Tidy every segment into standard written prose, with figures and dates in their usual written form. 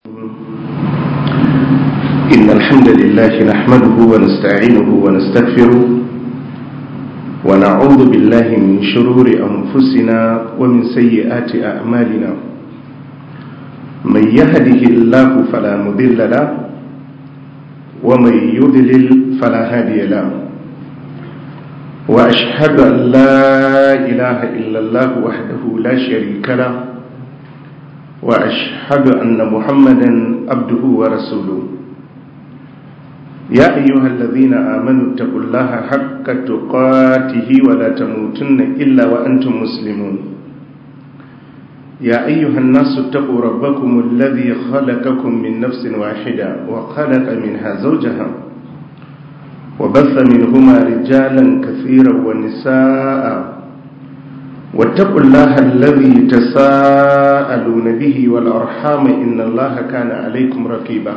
إن الحمد لله نحمده ونستعينه ونستغفره ونعوذ بالله من شرور أنفسنا ومن سيئات أعمالنا. من يهده الله فلا مضل له ومن يضلل فلا هادي له. وأشهد أن لا إله إلا الله وحده لا شريك له وأشهد أن محمدا عبده ورسوله. يا أيها الذين آمنوا اتقوا الله حق تقاته ولا تموتن إلا وأنتم مسلمون. يا أيها الناس اتقوا ربكم الذي خلقكم من نفس واحدة وخلق منها زوجها وبث منهما رجالا كثيرا ونساء واتقوا الله الذي تساءلون به والأرحام إن الله كان عليكم رقيبا.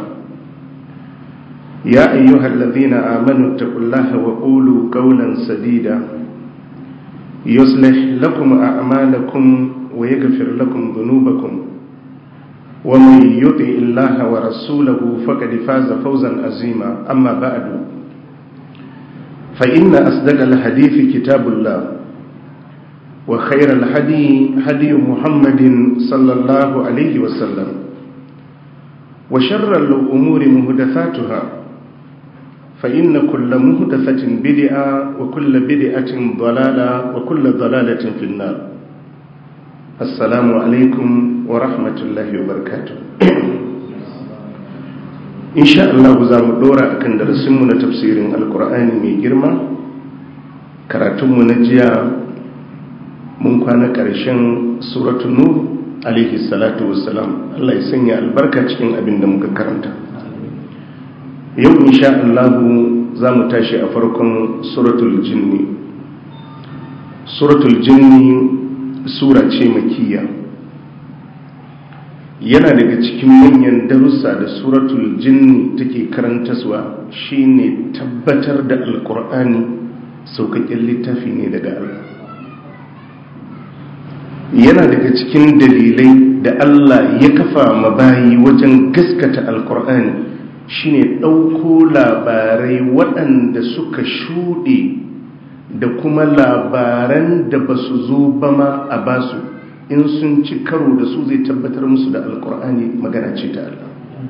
يا أيها الذين آمنوا اتقوا الله وقولوا قولا سديدا يصلح لكم أعمالكم ويغفر لكم ذنوبكم ومن يطع الله ورسوله فقد فاز فوزا عظيما. أما بعد فإن أصدق الحديث كتاب الله وخير الهدي هدي محمد صلى الله عليه وسلم وشر الأمور محدثاتها فإن كل محدثة بدعة وكل بدعة ضلالة وكل ضلالة في النار. السلام عليكم ورحمة الله وبركاته. إن شاء الله زام دورا أكن درسمنا تفسير القرآن من جرمة كراتم نجيا mun kwana ƙarshen suratul nur alaihi salatu wassalam. Allah ya sanya albarka cikin abin da muka karanta. Yau insha Allah za mu tashi a farkon suratul jinni. Suratul jinni sura ce makiyya. Yana daga cikin manyan darussa da suratul jinni take karantaswa shine tabbatar da alqur'ani sauƙaƙƙen littafi ne daga Allah. Yana daga cikin dalilai da Allah ya kafa mabayi wajen gaskata alkur'ani shine ɗauko labarai waɗanda suka shuɗe da kuma labaran da ba su zo ba ma a basu, in sun ci karo da su zai tabbatar musu da alkur'ani magana ce ta Allah.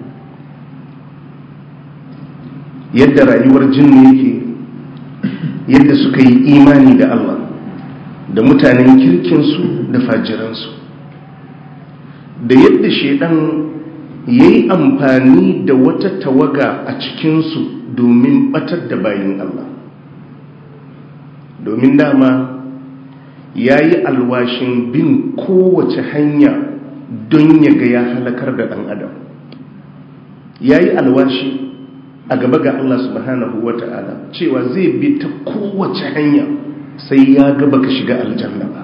Yadda rayuwar jinni yake, yadda suka yi imani da Allah da mutanen kirkinsu da fajiransu, da yadda shaidan ya yi amfani da wata tawaga a cikinsu domin batar da bayin Allah. Domin dama ya yi alwashin bin kowace hanya don ya ga ya halakar da ɗan adam. Ya yi alwashi a gaba ga Allah subhanahu wa ta'ala cewa zai bi ta kowace hanya sai ya ga baka shiga aljanna ba.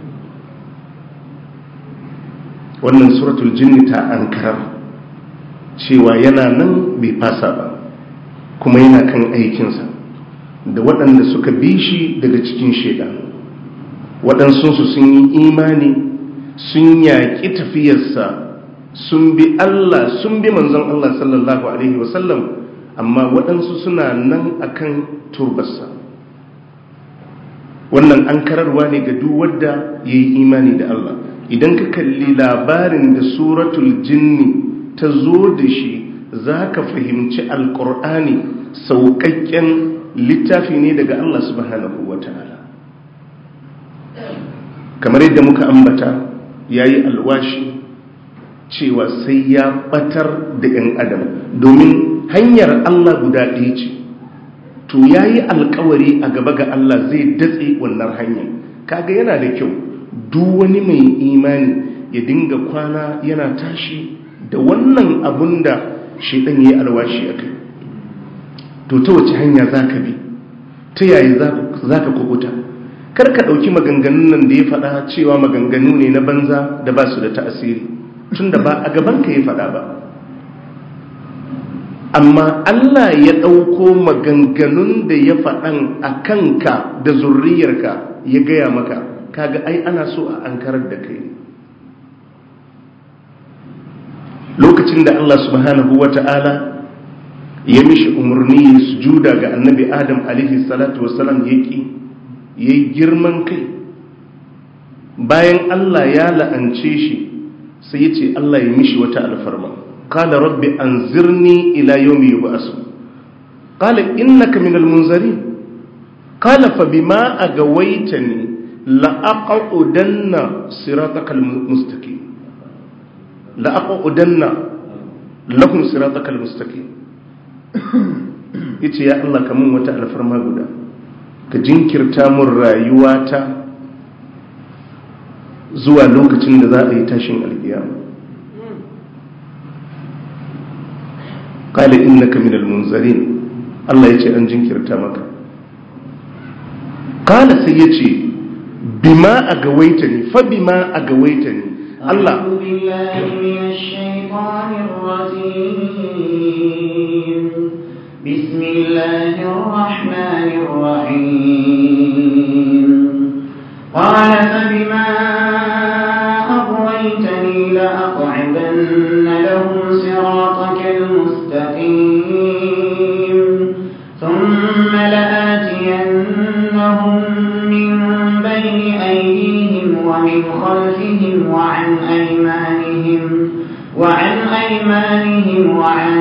Wannan suratul jinni ta ankarar cewa yana nan bai fasa ba, kuma yana kan aikinsa da waɗanda suka bi shi daga cikin shaidan. Waɗansunsu sun yi imani, sun yaƙi tafiyarsa, sun bi Allah, sun bi manzon Allah sallallahu alaihi wasallam, amma waɗansu suna nan akan turbarsa. Wannan an kararwa ne ga duk wanda ya yi imani da Allah. Idan ka kalli labarin da suratul jinni ta zo da shi, za ka fahimci alƙur'ani sauƙaƙƙen littafi ne daga Allah subhanahu wa ta'ala. Kamar yadda muka ambata, ya yi alwashi cewa sai ya ɓatar da ‘yan adam, domin hanyar Allah guda ɗaya ce. To ya yi alkawari a gaba ga Allah zai datse wannan hanyar. Kaga yana da kyau duk wani mai imani ya dinga kwana yana tashi da wannan abun da shaitan ya yi alwashi a kai. To ta wace hanya za ka bi, ta yayi za ka kubuta? Kar ka ɗauki maganganun nan da ya faɗa cewa maganganu ne na banza da ba su da ta'asiri, tun da ba a gabanka ya faɗa ba. Amma Allah ya ɗauko maganganun da ya faɗan a kanka da zurriyarka ya gaya maka, kaga ai ana so a ankarar da kai. lokacin da Allah subhanahu wata'ala ya mishi umarni ya sujuda ga annabi Adam alaihi salatu wassalam yayi girman kai, bayan Allah ya la'ance shi sai ya ce Allah ya mishi wata alfarma. Qala rabbi anzirni ila yawmi yub'asun qala innaka minal munzirin qala fa bima agawaitani la'aqudanna siratakal mustaqim la'aqudanna lahum siratakal mustaqim. yace ya Allah kamun wata alfarma guda, ka jinkirta mun rayuwata zuwa lokacin da za a yi tashin alkiyama. qala innaka minal munzirin, Allah yace an jinkirta maka. qala sai yace bima agawaitani fa bima agawaitani. Allah أعوذ بالله من الشيطان الرجيم بسم الله الرحمن الرحيم قال فبما أغويتني لأقعدن لهم صراطك المستقيم ثم لآتينهم من بين أيديهم ومن خلفهم وعن أيمانهم وعن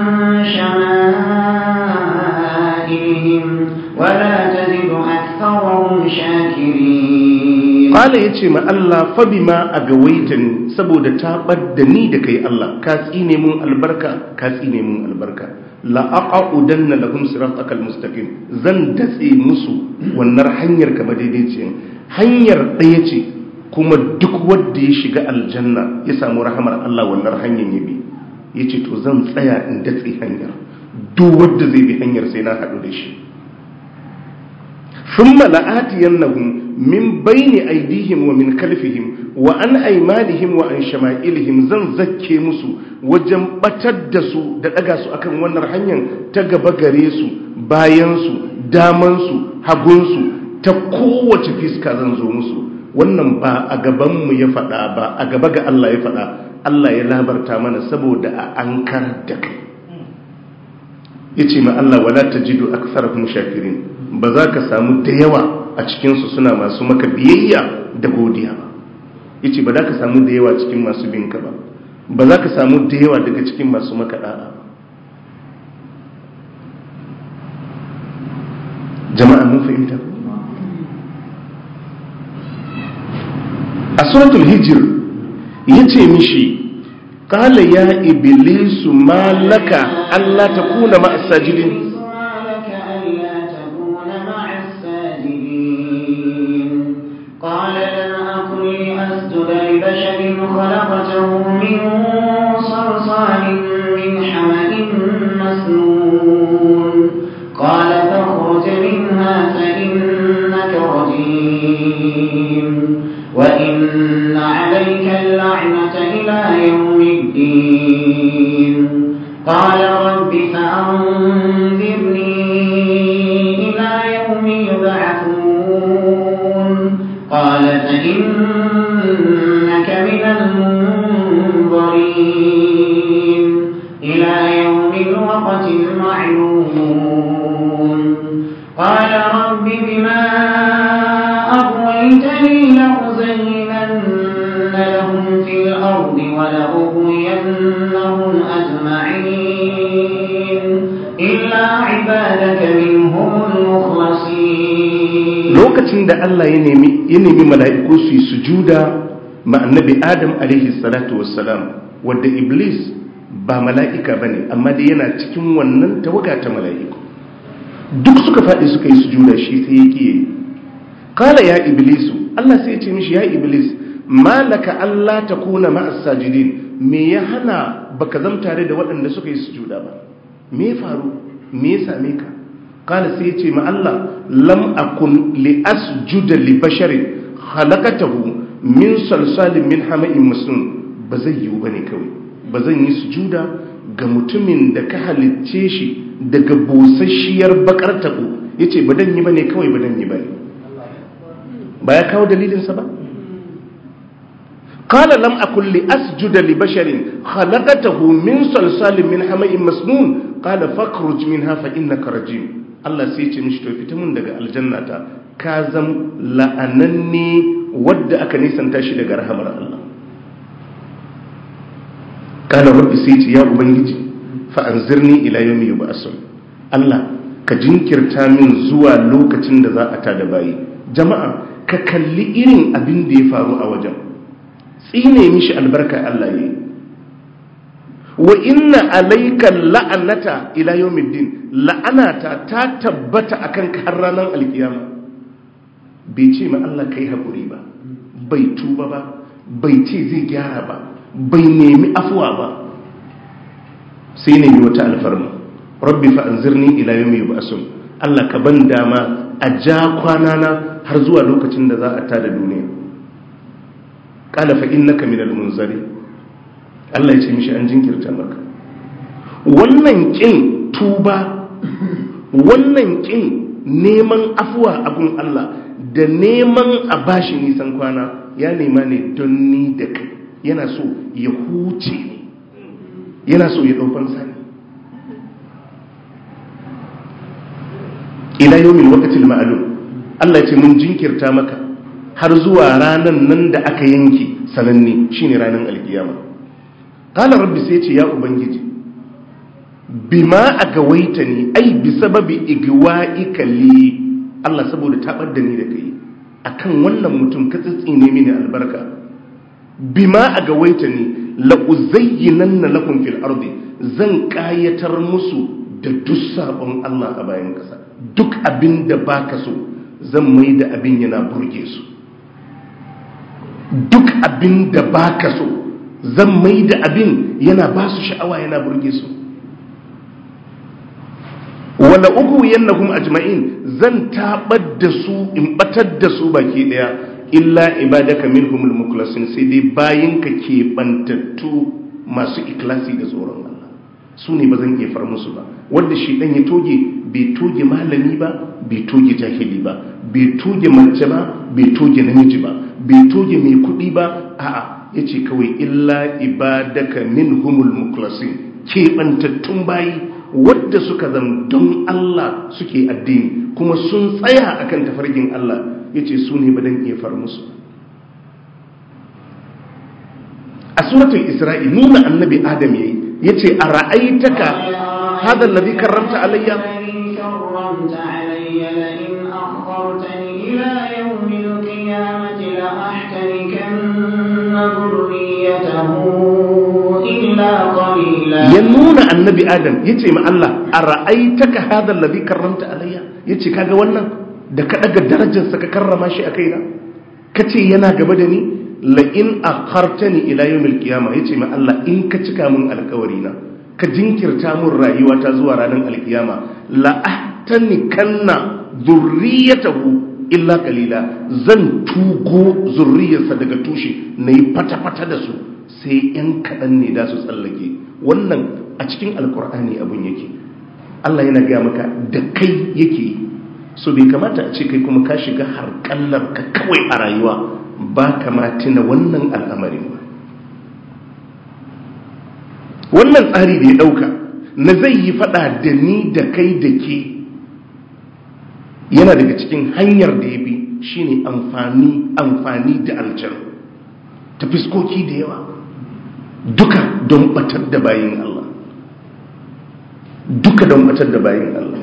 شمائلهم ولا تجد أكثرهم شاكرين. قال يتي ما الله فبما أغويتني سبود تابدني دكي الله كاسيني من البركة la aqudanna lahum siratakal mustaqim, zan datse musu wannan hanyar ka madaidaiciyan hanyar daya ce, kuma duk wanda ya shiga aljanna ya samu rahamar Allah wannan hanyar ya bi, yace to zan tsaya in datse hanyar, duk wanda zai bi hanyar sai na hadu da shi. thumma la'atiyannahum min bayni aydihim wa min khalfihim wa an aymanihim wa an shama'ilihim, zan zakke musu wajen batar da su da daga su akan wannan hanyar ta gaba gare su, bayan su, daman su, hagun su, ta kowace fiska zan zo musu. wannan ba a gaban mu ya fada ba, a gaba ga Allah ya fada. Allah ya labarta mana saboda a ankar da kai. yace ma Allah wala tajidu aktsarahum shakirin, ba za ka samu da yawa a cikinsu suna masu maka biyayya da godiya ba. yace ba za ka samu da yawa cikin masu binka ba, ba za ka samu da yawa daga cikin masu maka da'a ba. jama'a mun fahimta? a suratul hijr yace mishi qala ya iblisu ma laka alla takuna ma'as sajidin. قال لم أكن لأسجد لبشر خلقته من صلصال من حمأ مسنون قال فاخرج منها فإنك رجيم وإن عليك اللعنة إلى يوم الدين. قال رب فأنذرني إلى يوم يبعثون. قال فإنك من المنظرين إلى يوم الوقت المعلوم. قال رب بما أغويتني لأزينن لهم في الأرض ولأغوينهم أجمعين إلا عبادك منهم المخلصين. lokacin da Allah ya nemi mala'iku su yi sujuda ma annabi Adam alaihi salatu wassalam, wadda Iblis ba mala'ika bane amma dai yana cikin wannan tawaga ta mala'iku, duk suka faɗi suka yi sujuda, shi sai ya kiye. Kala ya Iblisu, Allah sai ya ce mishi ya Iblis, malaka Allah takuna ma'as sajidin, me ya hana baka zam tare da waɗanda suka yi sujuda ba? Me ya faru? Me ya same ka? Kala sai ya ce ma Allah, lam akun li asjuda li basharin khalaqatahu min salsalin min hama'in masnun. Ba zai yiwu bane kawai, ba zan yi sujuda ga mutumin da ka halicce shi daga busasshiyar bakar tabo. Yace ba dan yi bane kawai, ba dan yi bane. Ba ya kawo dalilinsa ba? qala lam akul li asjuda li basharin khalaqatahu min salsalin min hama'in masnun qala fakhruj minha fa innaka rajim. Allah sai ya ce mishi to fita mun daga aljannata, ka zam la'ananne wadda aka nisanta shi daga rahamar Allah. Qala rabbi sai ce ya ubangiji fa anzirni ila yawmi yub'asun, Allah ka jinkirta min zuwa lokacin da za a tada bayi. Jama'a ka kalli irin abin da ya faru a wajen, tsine mishi albarka Allah yayi. Wa inna alayka la'anata ila yawmiddin, la'anata ta tabbata akan ka har ranar alkiyama. Bai ce ma Allah kai hakuri ba, bai tuba ba, bai ce zai gyara ba, bai nemi afuwa ba, sai nemi wata alfarma. Rabbi fa anzirni ila yawmi yub'asun, Allah ka ban dama a ja kwanana har zuwa lokacin da za a tada duniya. Qala fa innaka minal munzari, Allah ya ce mishi an jinkirta maka. Wannan kin tuba, wannan kin neman afuwa a gun Allah da neman a bashi nisan kwana, ya nema ne don ni da kai, yana so ya huce ne, yana so ya ɗaufan sani. Ila yawmil waqtil ma'lum, Allah ya ce mun jinkirta maka har zuwa ranan nan da aka yanke sananne, shine ranan alkiyama. Qala rabbi sai ce ya ubangiji bima agawaitani ai bi sababi igwa'ika li, Allah saboda tabar da ni da kai akan wannan mutum ka tsitsine mini albarka. Bima agawaitani la uzayyinanna lakum fil ardi, zan kayatar musu da duk sabon Allah a bayan kasa. Duk abin da baka so zan mai da abin yana burge su, duk abin da baka so zan mai da abin yana ba su sha'awa, yana burge su. Wala uku yannahum ajma'in, zan tabar da su in batar da su baki daya, illa ibadaka minhumul mukhlasin, sai dai bayinka ke bantattu masu ikhlasi da tsoron Allah, su ne ba zan iya far musu ba. Wanda shi dan ya toge, bai toge malami ba, bai toge jahili ba, bai toge mace ba, bai toge namiji ba, bai toge mai kuɗi ba, a'a yace kawai illa ibadaka minhumul mukhlasin, keɓantattun bayi wadda suka zama don Allah suke addini kuma sun tsaya akan tafarkin Allah, yace su ne ba dan iya far musu. A suratul Isra'i nuna annabi Adam yace ara'aitaka hadha alladhi karramta alayya ila yawmil qiyamati la ahtanikanna dhurriyyatahu illa qalila. Ya nuna annabi Adam yace ma Allah ara'aitaka hadha alladhi karramta alayya, yace kaga wannan da ka daga darajarsa ka karrama shi a kaina, kace yana gaba da ni, la in akhartani ila yawmil qiyamah, yace ma Allah in ka cika mun alƙawari na, ka jinkirta mun rayuwa ta zuwa ranar alkiyama, la ahtanikanna dhurriyyatahu illa qalila, zan tugo zurriyarsa daga tushe nayi fata-fata da su sai yan kadan ne da su tsallake. Wannan a cikin alkur'ani abun yake, Allah yana ga maka da kai yake, so bai kamata a ce kai kuma ka shiga harkallar ka kawai a rayuwa ba kamata na wannan al'amarin ba. Wannan tsari da ya dauka na zai yi fada da ni da kai da ke, yana daga cikin hanyar da ya bi shine amfani da aljanu ta fiskoki da yawa, duka don batar da bayin Allah, duka don batar da bayin Allah.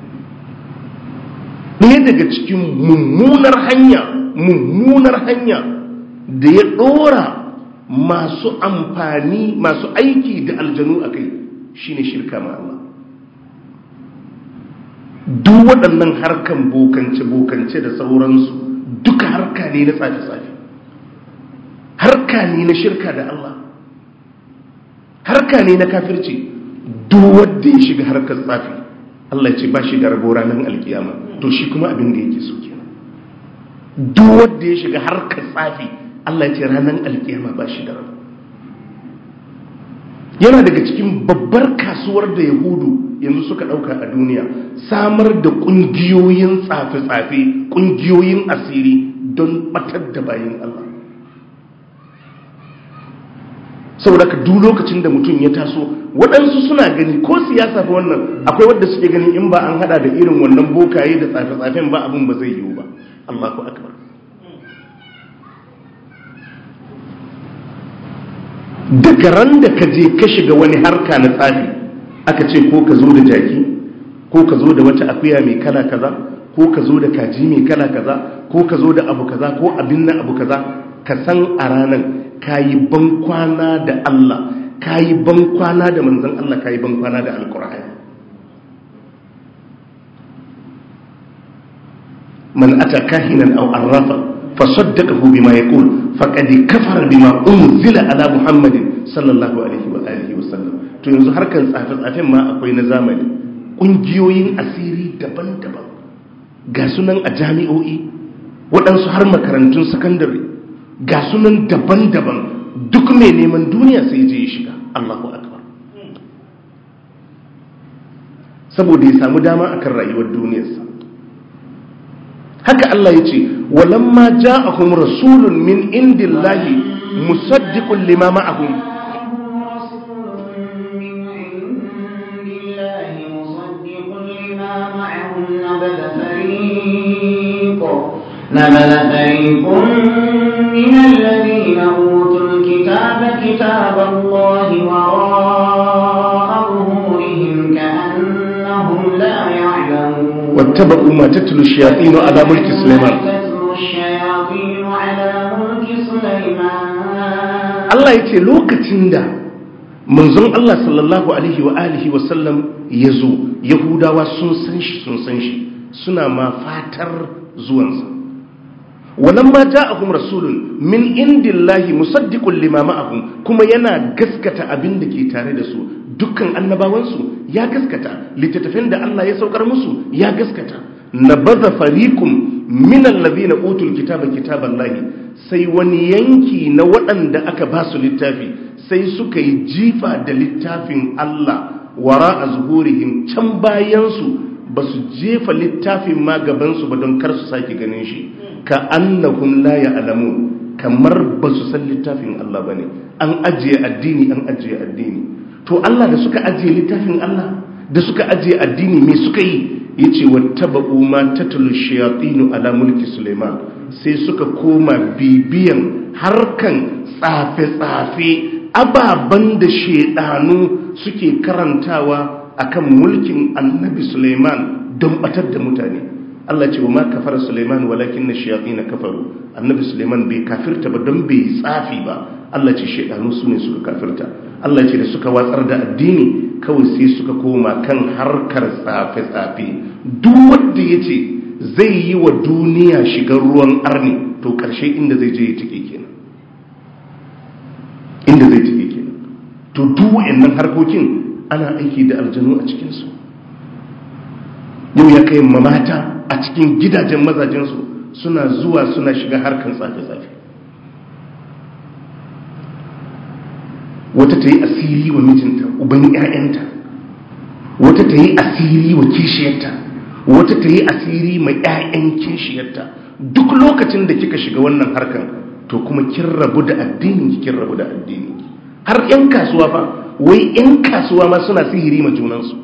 Ɗaya daga cikin mummunar hanya da ya ɗora masu amfani, masu aiki da aljanu a kai shine shirka ma Allah. Duk waɗannan harkan bokance da sauransu duka harka ne na tsafi-tsafi, harka ne na shirka da Allah, harka ne na kafirci. Duk wanda ya shiga harkar tsafi, Allah ya ce ba shi da rabo ranar alkiyama, to shi kuma abin da yake so kenan. Duk wanda ya shiga harkar tsafi, Allah ya ce ranar alkiyama ba shi da rabo. Yana daga cikin babbar kasuwar da Yahudu yanzu suka ɗauka a duniya, samar da ƙungiyoyin tsafe-tsafe, ƙungiyoyin asiri don ɓatar da bayin Allah. saboda ka duk lokacin da mutum ya taso, waɗansu suna gani ko siyasa fa wannan akwai wadda suke gani in ba an hada da irin wannan bokaye da tsafe-tsafen ba abin ba zai yiwu ba. Allahu akbar. Daga ran da ka je ka shiga wani harka na tsafi aka ce ko ka zo da jaki ko ka zo da wata akuya mai kala kaza ko ka zo da kaji mai kala kaza ko ka zo da abu kaza ko abin na abu kaza, ka san a ranar kayi bankwana da Allah, kayi bankwana da manzon Allah, kayi bankwana da alkur'ani. man ata kahinan aw arrafa fasaddaqahu bima yaqul faqad kafara bima unzila ala muhammadin sallallahu alaihi wa alihi wasallam. To yanzu harkan tsafe-tsafen ma akwai na zamani, kungiyoyin asiri daban-daban ga sunan a jami'o'i, waɗansu har makarantun sakandare ga sunan daban-daban. Duk mai neman duniya sai je ya shiga. Allahu akbar. Saboda ya samu dama akan rayuwar duniyarsa. Haka Allah ya ce, walamma ja'ahum rasulun min indillahi musaddiqun lima ma'ahum نبذ فريق من الذين أوتوا الكتاب كتاب الله وراء ظهورهم كأنهم لا يعلمون واتبعوا ما تتلو الشياطين على ملك سليمان. Allah ya ce lokacin da manzon Allah sallallahu alaihi wa alihi wa sallam ya zo, Yahudawa sun san shi suna ma fatar zuwansa. walamma ja'ahum rasulun min indillahi musaddiqun lima ma'ahum, kuma yana gaskata abin da ke tare da su. Dukkan annabawansu ya gaskata, littattafan da Allah ya saukar musu ya gaskata. nabadha fariqum min alladhina utul kitaba kitaballahi, sai wani yanki na waɗanda aka ba su littafi sai suka yi jifa da littafin Allah wara zuhurihim, can bayansu ba su jefa littafin ma gabansu ba don kar su sake ganin shi. ka annahum la ya'lamun, kamar ba su san littafin Allah bane. An ajiye addini. To Allah da suka ajiye littafin Allah, da suka ajiye addini, me suka yi? Yace wattaba'u ma tatlu shayatin ala mulki Sulaiman, sai suka koma bibiyan harkan tsafe-tsafe, ababan da shedanu suke karantawa akan mulkin annabi Sulaiman don batar da mutane. Allah ce wa ma kafara Sulaiman walakin ash-shayatin kafaru. Annabi Sulaiman bai kafirta ba don bai tsafi ba. Allah ce shedanu sune suka kafirta. Allah ce da suka watsar da addini kawai sai suka koma kan harkar tsafe-tsafe. Duk wanda yace zai yi wa duniya shigar ruwan arni, to karshe inda zai je ya tike kenan. To duk wayannan harkokin ana aiki da aljanu a cikin su. Yau ya kai mamata a cikin gidajen mazajensu suna zuwa suna shiga harkan tsafe-tsafe. Wata ta yi asiri wa mijinta, uban 'ya'yanta, wata ta yi asiri wa kishiyarta, wata ta yi asiri ma 'ya'yan kishiyarta. Duk lokacin da kika shiga wannan harkan, to kuma kin rabu da addinin kin rabu da addini. Har 'yan kasuwa fa, wai 'yan kasuwa ma suna sihiri ma junansu.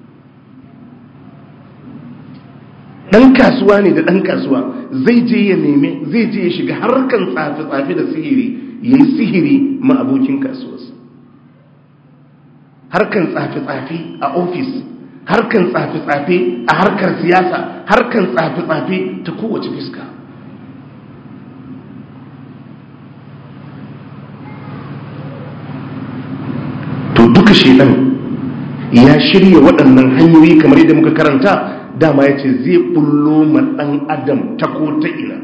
Dan kasuwa ne da dan kasuwa zai je ya shiga harkan tsafe-tsafe da sihiri, yayi sihiri ma abokin kasuwarsa. Harkan tsafe-tsafe a ofis, harkan tsafe-tsafe a harkar siyasa, harkan tsafe-tsafe ta kowace fiska. To duka shedan ya shirya waɗannan hanyoyi kamar yadda muka karanta. Dama ya ce zai bullo ma ɗan adam ta ko ta ina,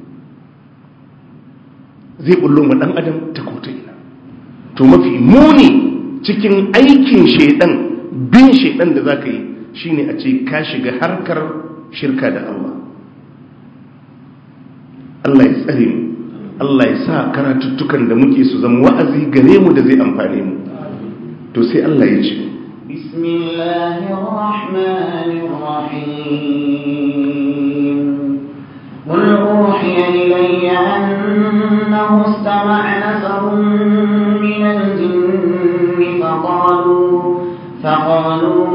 to mafi muni cikin aikin shaidan, bin shaidan da za ka yi shine a ce ka shiga harkar shirka da Allah. Allah ya tsare mu, Allah ya sa karatuttukan da muke su zama wa'azi gare mu da zai amfane mu. To sai Allah ya ce, بسم الله الرحمن الرحيم قل أوحي إلي أنه استمع نفر من من الجن فقالوا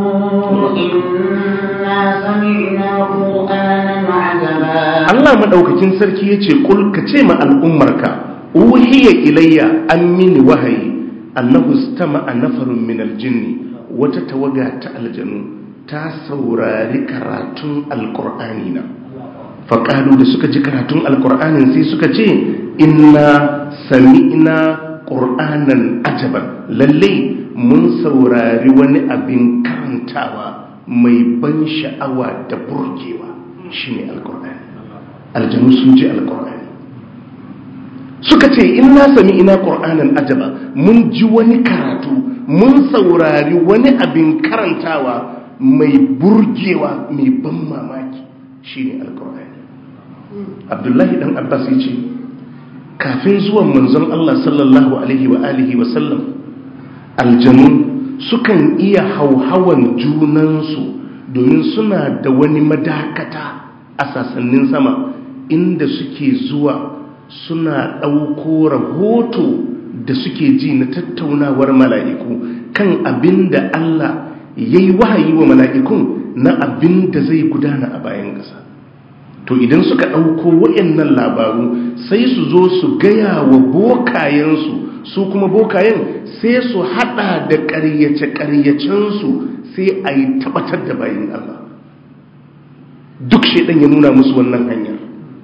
إنا سمعنا قرآنا عجبا. Allah madaukakin sarki yace kul kace ma al'ummarka uhiya ilayya an mini wahayi annahu istama'a nafarun min aljinni, wata tawaga ta aljanu ta saurari karatun alqur'ani na. Faqalu da suka ji karatun alqur'anin sai suka ce inna sami'na qur'anan ajaban, lalle mun saurari wani abin karantawa mai ban sha'awa da burgewa, shine alqur'ani. Aljanu sun ji alqur'ani suka ce inna sami'na qur'anan ajaba, mun ji wani karatu, mun saurari wani abin karantawa mai burgewa, mai ban mamaki, shine alqur'ani. Abdullahi dan Abbas yace kafin zuwan manzon Allah sallallahu alaihi wa alihi wa sallam, aljanu sukan iya hauhawan junansu domin suna da wani madakata a sasannin sama inda suke zuwa suna ɗauko rahoto da suke ji na tattaunawar mala'iku kan abin da Allah ya yi wahayi wa mala'ikun na abin da zai gudana a bayan ƙasa. To idan suka ɗauko waɗannan labaru sai su zo su gaya wa bokayensu, su kuma bokayen sai su haɗa da ƙaryace-ƙaryacensu sai a yi tabbatar da bayan Allah. Duk shaidan ya nuna musu wannan hanyar.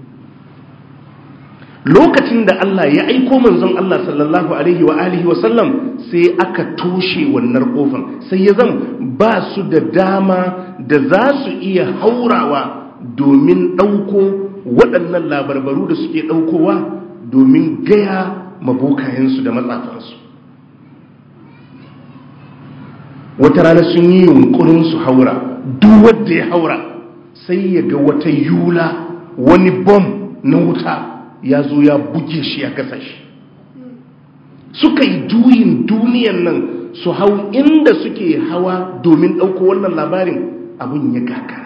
Lokacin da Allah ya aiko manzon Allah sallallahu alaihi wa alihi wa sallam, sai aka toshe wannan kofar, sai ya zama ba su da dama da za su iya haurawa domin ɗauko waɗannan labarbaru da suke ɗaukowa domin gaya mabokayensu da matsafansu. Wata rana sun yi yunkurin su haura, duk wanda ya haura sai ya ga wata yula, wani bom na wuta ya zo ya buge shi ya gasa shi. Suka yi juyin duniyan nan su hau inda suke hawa domin ɗauko wannan labarin, abin ya gagara.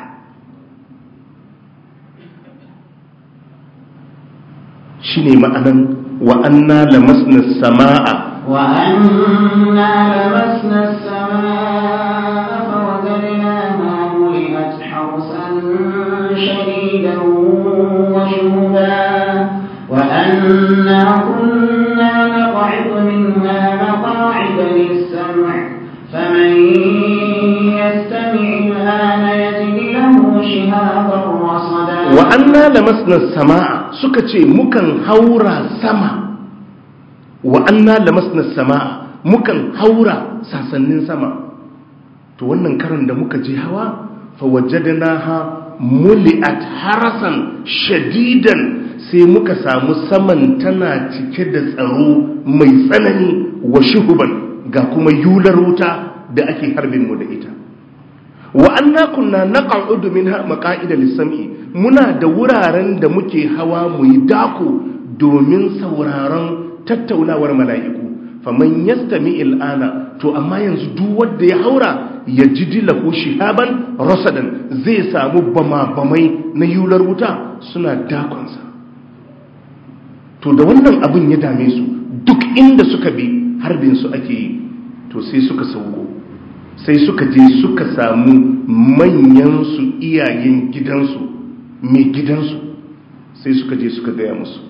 Shi ne ma'anan wa'anna lamasna sama'a وأنا لمسنا السماء فوجدناها ملئت حرسا شديدا وشهبا وأنا كنا نقعد منها مقاعد للسمع فمن يستمع الآن يجد له شهابا رصدا. وأنا لمسنا السماء سكتي مكان هورا سما. wa anna lamasna samaa, mukan haura sasannin sama. To wannan karan da muka je hawa fa wajadnaha muli'at harasan shadidan, sai muka samu saman tana cike da tsaro mai tsanani wa shuhuban, ga kuma yular wuta da ake harbin mu da ita. Wa anna kunna naq'udu minha maqa'ida lis-sam'i, muna da wuraren da muke hawa mu yi dako domin sauraron tattaunawar mala'iku. Faman yastami il'ana, to amma yanzu duk wanda ya haura ya ji lahu shihaban rasadan, zai samu bama-bamai na yular wuta suna dakonsa. To da wannan abin ya dame su, duk inda suka bi harbin su ake yi. To sai suka sauko, sai suka je suka samu manyan su, iyayen gidansu, mai gidansu, sai suka je suka gaya musu,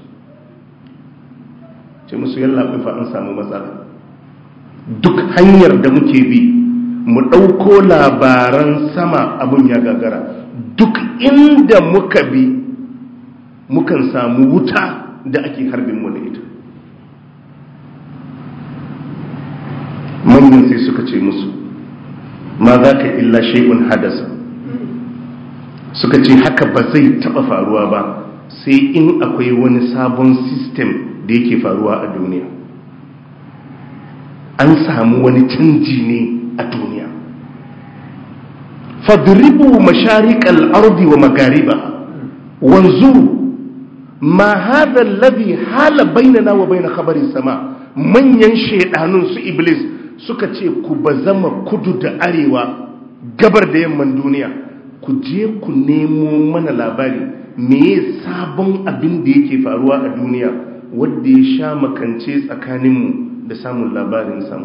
ce musu yalla fa an samu matsala. Duk hanyar da muke bi mu ɗauko labaran sama abun ya gagara. Duk inda muka bi mukan samu wuta da ake harbin mu da ita. Manyan sai suka ce musu ma za ka illa shay'un hadasa, suka ce haka ba zai taɓa faruwa ba sai in akwai wani sabon system da yake faruwa a duniya. An samu wani canji ne a duniya. fadribu masharikal ardi wa magariba wanzuru ma hadha alladhi hala bainana wa bain khabari sama. Manyan shedanun su iblis suka ce ku bazama kudu da arewa, gabar da yamman duniya, ku je ku nemo mana labari me sabon abin da yake faruwa a duniya wanda ya sha makance tsakaninmu da samun labarin sama.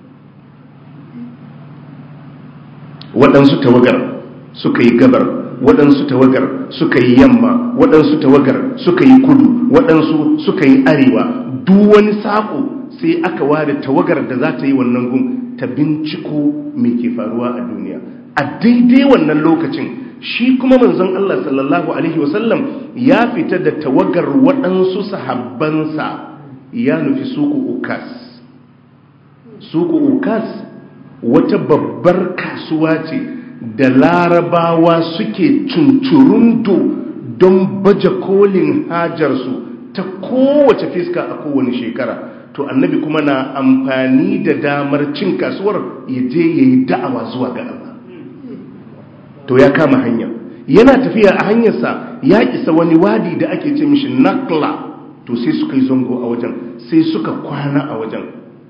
Waɗansu tawagar suka yi gabar, waɗansu tawagar suka yi yamma, waɗansu tawagar suka yi kudu, waɗansu suka yi arewa. Duk wani saƙo sai aka ware tawagar da za ta yi wannan gun ta binciko me ke faruwa a duniya. A daidai wannan lokacin shi kuma manzon Allah sallallahu alaihi wasallam ya fita da tawagar waɗansu sahabbansa ya nufi suku Ukas. Suku Ukas wata babbar kasuwa ce da larabawa suke tunturundo don baje kolin hajarsu ta kowace fiska a kowane shekara. To annabi kuma na amfani da damar cin kasuwar ya je ya yi da'awa zuwa ga Allah. To ya kama hanya, yana tafiya a hanyarsa ya isa wani wadi da ake ce mishi Nakla. To sai suka yi zango a wajen, sai suka kwana a wajen.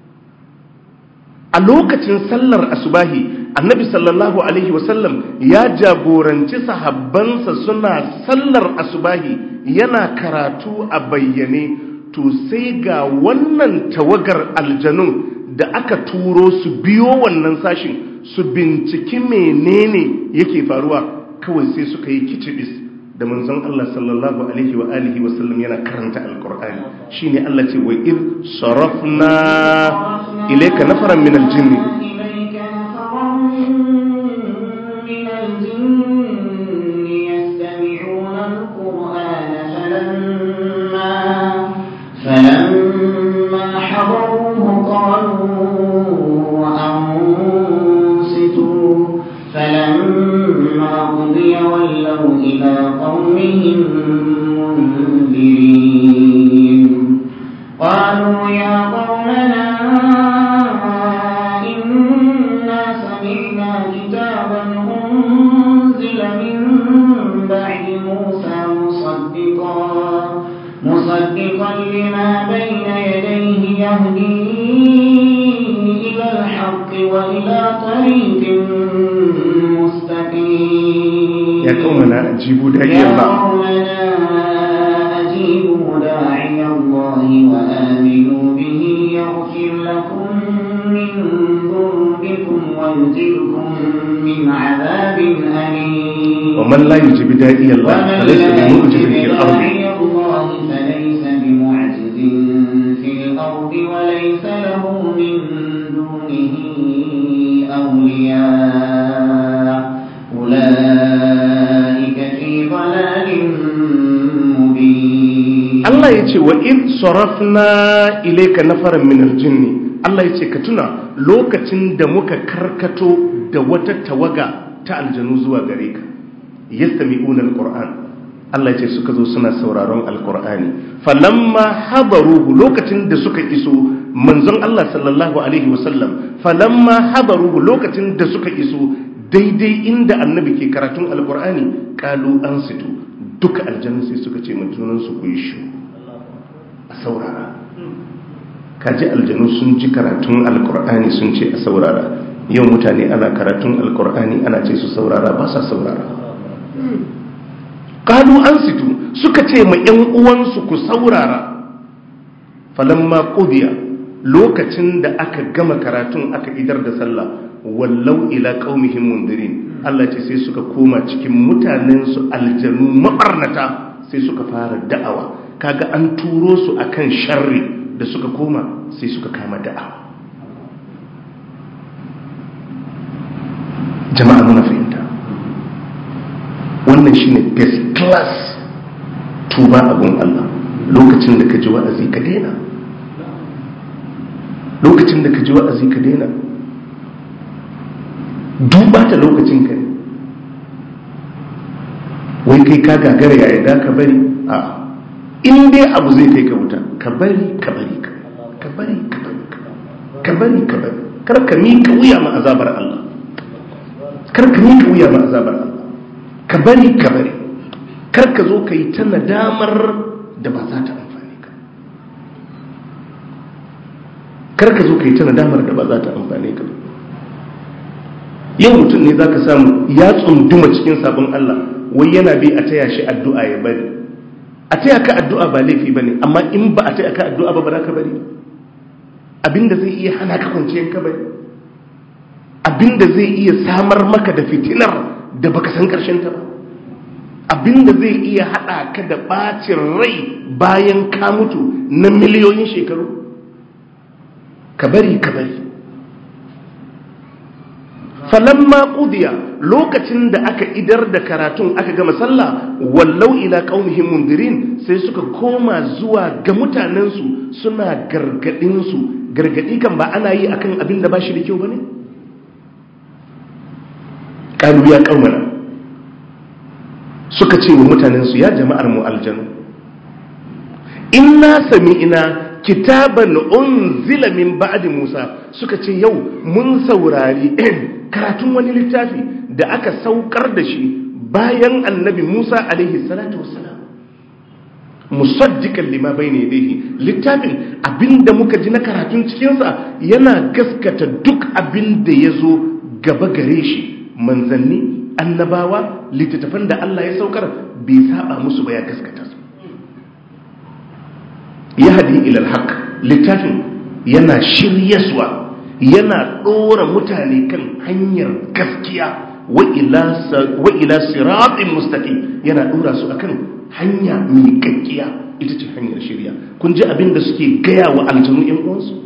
A lokacin sallar asubahi annabi sallallahu alaihi wasallam ya jagoranci sahabbansa suna sallar asubahi yana karatu a bayyane. To sai ga wannan tawagar aljanun da aka turo su biyo wannan sashin su binciki menene yake faruwa, kawai sai suka yi kicibis da manzon Allah sallallahu alaihi wa alihi wa sallam yana karanta alqur'ani. Shine Allah ce wa id sarafna ilayka nafaran min aljinn فلما حضروه قالوا أنصتوا فلما قضي ولوا إلى قومهم منذرين قالوا يا قومنا إنا سمعنا كتابا أنزل من بعد موسى مصدقا لما بين يديه يهدي إلى الحق وإلى طريق مستقيم. يا قومنا أجيبوا داعي الله وآمنوا به يغفر لكم من ذنوبكم ويجركم من عذاب أليم. ومن لا يجيب داعي الله فليس بمعجز في الأرض وليس له من دونه أولياء أولئك في ضلال مبين. الله يقول وإذ صرفنا إليك نفرا من الجن. الله يقول كتنا لوكتن دمك كركتو دوتا توغا تعالجنو زوا غريك يستمعون القرآن. Allah ya ce suka zo suna sauraron alkur'ani falamma hadaruhu lokacin da suka iso manzon Allah sallallahu alaihi wasallam falamma hadaruhu lokacin da suka iso daidai inda annabi ke karatun alkur'ani qalu ansitu duka aljanna sai suka ce mun junan su ku yi shi a saurara. Kaji aljanu sun ji karatun alkur'ani sun ce a saurara. Yau mutane ana karatun alkur'ani ana ce su saurara ba sa saurara. Qalu ansitu suka ce ma ƴan uwansu ku saurara. Falamma qudiya lokacin da aka gama karatun aka idar da sallah wallau ila qaumihim mundirin. Allah ce sai suka koma cikin mutanen su aljanu mabarnata sai suka fara da'awa. Kaga an turo su akan sharri da suka koma sai suka kama da'awa. Jama'a muna fahimta wannan shine best class tuba abun Allah. Lokacin da ka ji wa'azi ka daina, lokacin da ka ji wa'azi ka daina, duba ta lokacin ka ne. Wai kai ka gagara ya da ka bari a in dai abu zai kai ka wuta ka bari ka bari ka bari ka bari ka bari ka bari kar ka mika wuya ma azabar Allah, kar ka mika wuya ma azabar Allah. Ka bari ka bari kar ka zo ka yi ta nadamar da ba za ta amfani ka, kar ka zo ka yi ta nadamar da ba za ta amfani ka. Yau mutum ne za ka samu ya tsunduma cikin sabon Allah wai yana bi a taya shi addu'a ya bari. A taya ka addu'a ba laifi ba ne, amma in ba a taya ka addu'a ba za ka bari. abinda zai iya hana ka kwanciyar kabari, abinda zai iya samar maka da fitinar da baka san karshen ta ba, abinda zai iya hada ka da bacin rai bayan ka mutu na miliyoyin shekaru, ka bari. falamma qudiya, lokacin da aka idar da karatun aka gama sallah, wallau ila qaumihim mundirin, sai suka koma zuwa ga mutanensu suna gargadin su. Gargadi kan ba ana yi akan abin da bashi da kyau bane? Qalu ya qaumana, suka ce wa mutanensu, ya jama'ar mu aljanu, inna sami'na kitaban unzila min ba'di Musa, suka ce yau mun saurari karatun wani littafi da aka saukar da shi bayan annabi Musa alaihi salatu wassalam, musaddiqan lima bayna yadayhi, littafin abinda muka ji na karatun cikinsa yana gaskata duk abinda yazo gaba gare shi, manzanni, annabawa, littattafan da Allah ya saukar bai saba musu ba, ya gaskata su. yahdi ila alhaq, littafin yana shiryaswa, yana dora mutane kan hanyar gaskiya, wa ila siratin mustaqim, yana dora su akan hanya mai kakkiya, ita ce hanyar shirya. Kun ji abin da suke gaya wa aljanu ƴan uwansu?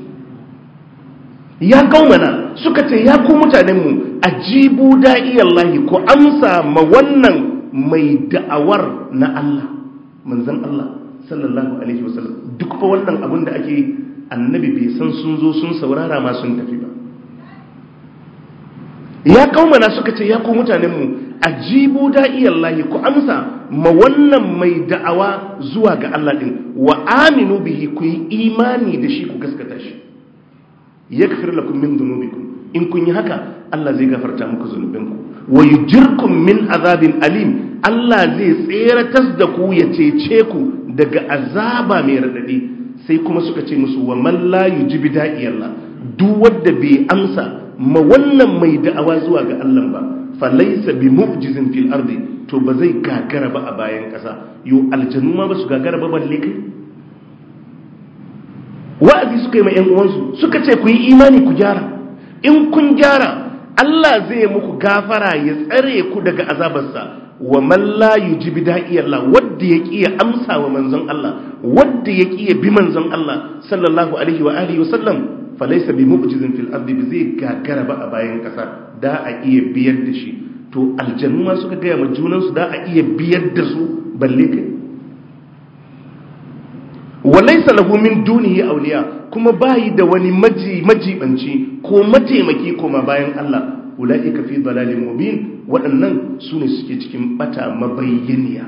Ya kaumana, suka ce ya ku mutanenmu, ajibu da'iyallahi, ku amsa ma wannan mai da'awar na Allah, manzon Allah sallallahu alaihi wasallam. Duk fa wannan abin da ake, annabi bai san sun zo sun saurara ma sun tafi ba. Ya kaumana, suka ce ya ku mutanenmu, ajibu da'iyallahi, ku amsa ma wannan mai da'awa zuwa ga Allah din, wa aminu bihi, ku yi imani da shi, ku gaskata shi. Yaghfir lakum min dhunubikum, in kun yi haka Allah zai gafarta muku zunubinku, wa yujirkum min azabin alim, Allah zai tseratas da ku, ya cece ku daga azaba mai radadi. Sai kuma suka ce musu, wa man la yujibi da'iyallah, duk wanda bai amsa ma wannan mai da'awa zuwa ga Allah ba, fa laysa bi mu'jizin fil ardi, to ba zai gagara ba a bayan kasa. Yo aljanu ma ba su gagara ba balle kai? Wa'azi suka yi ma 'yan uwansu, suka ce ku yi imani ku gyara, in kun gyara Allah zai muku gafara, ya tsare ku daga azabarsa. Wa man la yujibi da'iyallah, wanda ya kiya amsa wa manzon Allah, wanda ya kiya bi manzon Allah sallallahu alaihi wa alihi wasallam, falaysa bi mu'jizin fil ardi, bi zai gagara ba a bayan kasa, da a iya biyar da shi. To aljannu ma suka gaya ma junansu, da a iya biyar da su balle kai? Walaysa lahu min dunihi awliya, kuma bayi da wani majibanci ko mataimaki koma bayan Allah. Ulaika fi dalalin mubin, waɗannan su ne suke cikin bata mabayyaniya.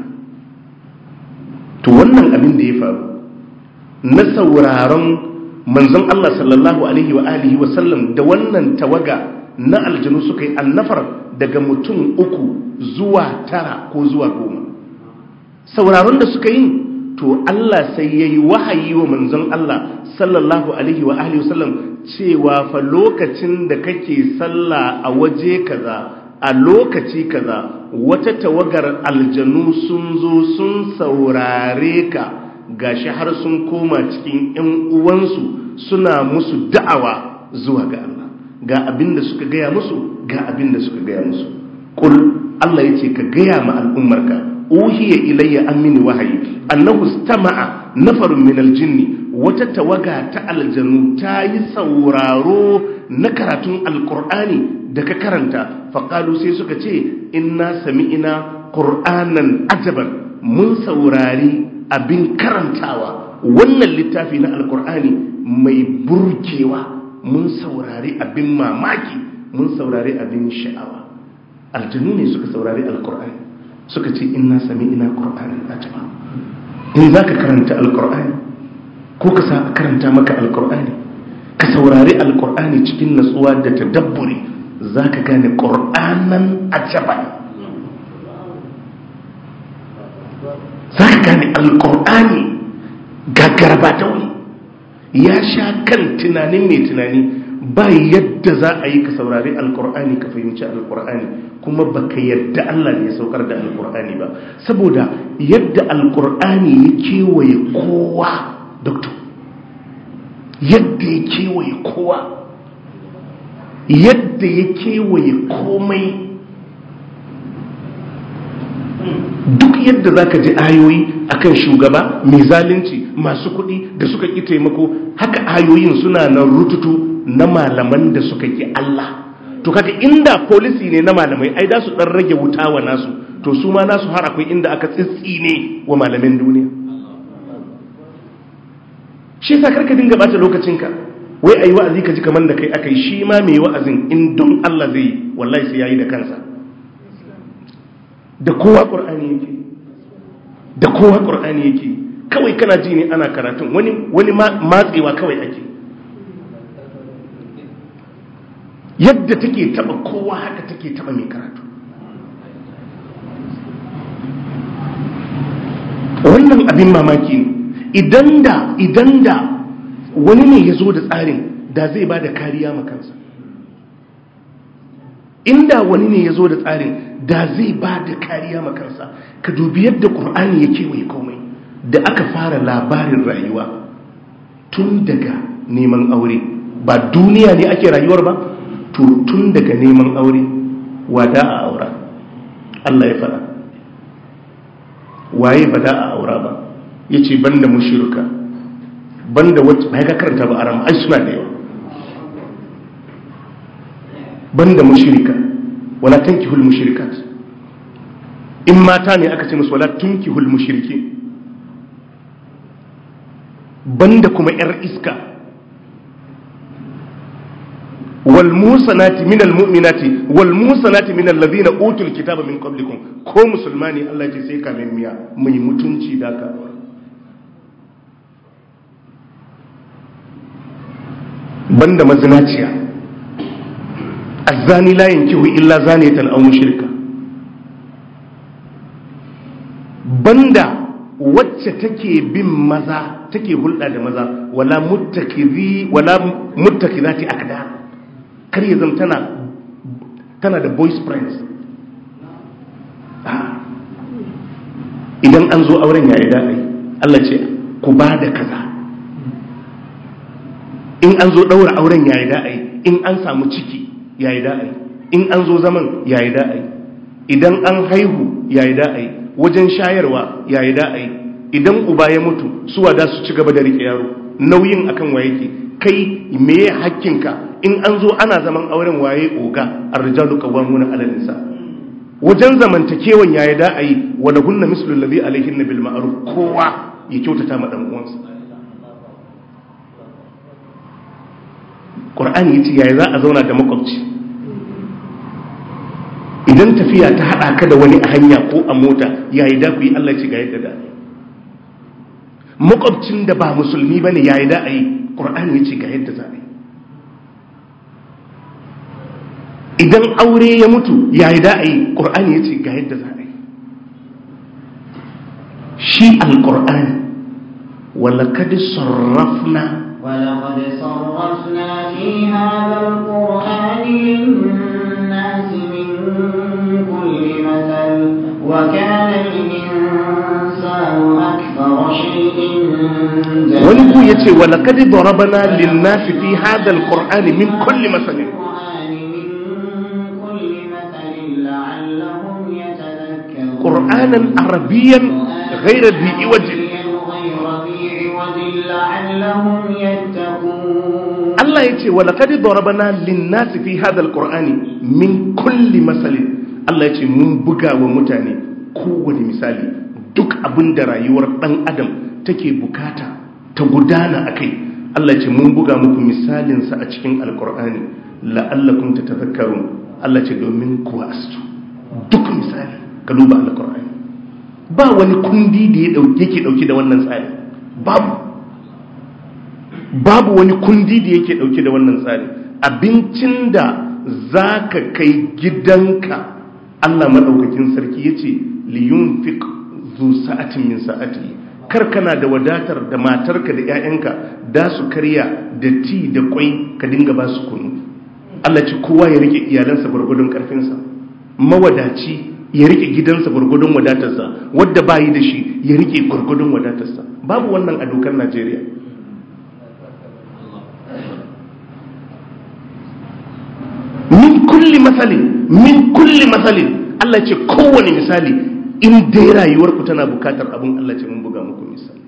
To wannan abin da ya faru na sauraron manzon Allah sallallahu alaihi wa alihi wa sallam da wannan tawaga na aljanu suka yi, annafar daga mutum 3 zuwa 9 ko zuwa 10. Sauraron da suka yi, to Allah sai yayi wahayi wa manzon Allah sallallahu alaihi wa alihi wasallam cewa fa lokacin da kake sallah a waje kaza, a lokaci kaza, wata tawagar aljanu sun zo sun saurare ka, gashi har sun koma cikin ƴan uwansu suna musu da'awa zuwa ga Allah. Ga abinda suka gaya musu, ga abinda suka gaya musu. Qul, Allah yace ka gaya ma al'ummarka, uhiya ilayya an mini wahayi annahu istama'a nafarun min aljinni, wata tawaga ta aljanu ta yi sauraro na karatun alqur'ani da ka karanta. Faqalu, sai suka ce, inna sami'na qur'anan ajaban, mun saurari abin karantawa, wannan littafi na alqur'ani mai burgewa, mun saurari abin mamaki, mun saurari abin sha'awa. Aljanu ne suka saurari alqur'ani, suka ce inna sami'na qur'anan ajaba. In zaka karanta alqur'ani ko ka sa karanta maka alqur'ani, ka saurari alqur'ani cikin natsuwa da tadabburi, zaka gane qur'anan ajaba. Zaka gane alqur'ani gagarba dawi, ya sha kan tunanin mai tunani. Ba yadda za a yi ka saurari alkur'ani ka fahimci alkur'ani kuma baka yadda Allah ne ya saukar da alkur'ani ba, saboda yadda alkur'ani ya kewaye kowa. Doctor, yadda ya kewaye kowa, yadda ya kewaye komai. Duk yadda za ka ji ayoyi akan shugaba mai zalunci, masu kuɗi da suka ƙi taimako, haka ayoyin suna nan rututu na malaman da suka ƙi Allah. To kaga inda policy ne na malamai, ai da su ɗan rage wuta wa nasu, to su ma nasu har akwai inda aka tsitsine wa malamin duniya. Shi yasa karka dinga bata lokacinka wai ayi wa'azi ka ji kaman da kai akai. Shi ma mai wa'azin in don Allah zai yi, wallahi sai yayi da kansa. Da kowa Qur'ani yake, da kowa Qur'ani yake, kawai kana ji ne ana karatun, wani matsewa kawai ake. Yadda take taba kowa haka take taba mai karatu. Wannan abin mamaki ne. Idan da wani ne ya zo da tsarin, da zai ba da kariya makansa. Inda wani ne ya zo da tsarin, da zai ba da kariya makansa. Ka dubi yadda Qur'ani ya kewaye komai. Da aka fara labarin rayuwa tun daga neman aure, ba duniya ne ake rayuwar ba, to tun daga neman aure wada a aura. Allah ya fara waye ba da a aura ba, yace banda mushrika, banda wacce ba ka karanta ba aram, ai suna da yawa. Banda mushrika, wala tankihul mushrikat. In mata ne aka ce musu wala tunkihul mushrikin. Banda kuma yar iska. wal musanati minal mu'minati wal musanati minal ladina utul kitaba min qablikum. Ko musulmani Allah ya ce sai ka miya mai mutunci da ka. Banda mazinaciya, azzani la yankihu illa zaniyatan aw mushrika. Banda wacce take bin maza, take hulɗa da maza, wala muttakizati akda, kar ya zama tana da boys friends. Idan an zo auren yayi da'ai, Allah ce ku ba da kaza. In an zo ɗaura auren yayi da'ai, in an samu ciki yayi da'ai, in an zo zaman yayi da'ai, idan an haihu yayi da'ai, wajen shayarwa yayi da'ai, idan uba ya mutu suwa da su ci gaba da rike yaro, nauyin akan waye ke, kai meye hakkinka. In an zo ana zaman auren waye oga, ar-rijalu qawwamuna 'ala nisa. Wajen zamantakewan yayi da'ai, wa lahunna mislu alladhi alayhinna bil ma'ruf, kowa ya kyautata ma dan uwansa. Qur'ani yace yayi za a zauna da makwabci. Idan tafiya ta hada ka da wani a hanya ko a mota, yayi da ku yi, Allah ce ga yadda da. Makwabcin da ba musulmi bane yayi da ayi, Qur'ani yace ga yadda za a yi. Idan aure ya mutu yayi da ayi, Qur'ani yace ga yadda za a yi. Shi al-Qur'ani walaqad sarrafna ولقد صرفنا في هذا القرآن للناس من كل مثل وكان الإنسان أكثر شيء جدلا. ولكن يتي ولقد ضربنا للناس في هذا القرآن من كل مثل قرآنا عربيا غير ذي عوج. Allah ya ce walaqad darabna lin-nasi fi hadha al-qur'ani min kulli masalin. Allah ya ce mun buga wa mutane kowane misali, duk abin da rayuwar dan adam take bukata ta gudana akai. Allah ya ce mun buga muku misalin sa a cikin al-qur'ani la'allakum tatadhakkarun. Allah ya ce domin ku astu. Duk misali ka duba al-qur'ani, ba wani kundi da yake dauke da wannan tsari. Babu wani kundi da yake dauke da wannan tsari. Abincin da zaka kai gidanka, Allah madaukakin sarki yace li yunfiq zu sa'atin min sa'ati. Kar kana da wadatar da matarka da ƴaƴanka da su karya da ti da kwai ka dinga ba su kunu. Allah ce kowa ya rike iyalansa gurgudun karfinsa. Mawadaci ya rike gidansa gurgudun wadatarsa, wanda bayi da shi ya rike gurgudun wadatarsa. Babu wannan a dokar Najeriya. min kulli masalin Allah ce kowane misali in dai rayuwar ku tana bukatar abun Allah ce mun buga muku misali.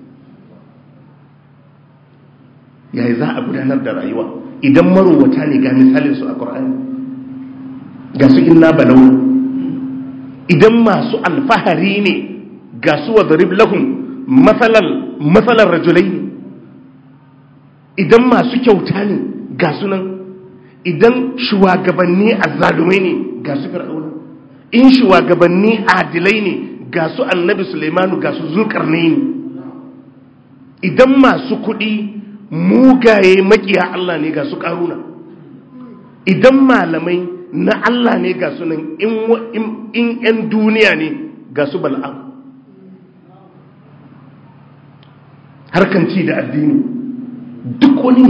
Yayi za a gudanar da rayuwa idan marowata ne ga misalin su a Qur'ani, ga su inna balawna. Idan masu alfahari ne ga su wadrib lahum masalan rajulaini. Idan masu kyauta ne ga su nan. Idan shugabanni azzalumai ne ga su fir'auna, in shugabanni adilai ne ga su annabi Sulaimanu, ga su Zulkarnaini. Idan masu kuɗi mugaye makiya Allah ne ga su Karuna. Idan malamai na Allah ne ga su nan, in 'yan duniya ne ga su Bal'am. Harkanci da addini duk wani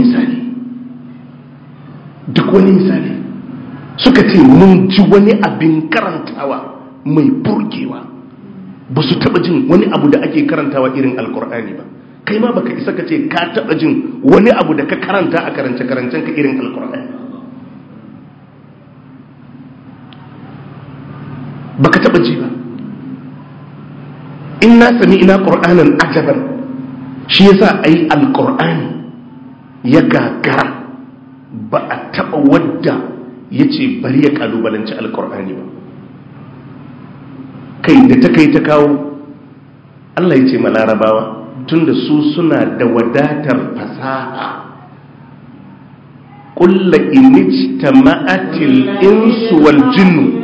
misali suka ce mun ji wani abin karantawa mai burgewa, ba su taba jin wani abu da ake karantawa irin alkur'ani ba. Kai ma baka isa ka ce ka taba jin wani abu da ka karanta a karance-karancen ka irin alkur'ani, baka taba ji ba. Inna sami'na qur'anan ajaban, shi yasa ai alkur'ani ya gagara. Ba a taɓa wadda ya ce bari ya ƙalubalanci alƙur'ani ba. Kai da ta kai ta kawo Allah ya ce ma larabawa tun da su suna da wadatar fasaha, ƙulla inijta ma'atil insu wal jinnu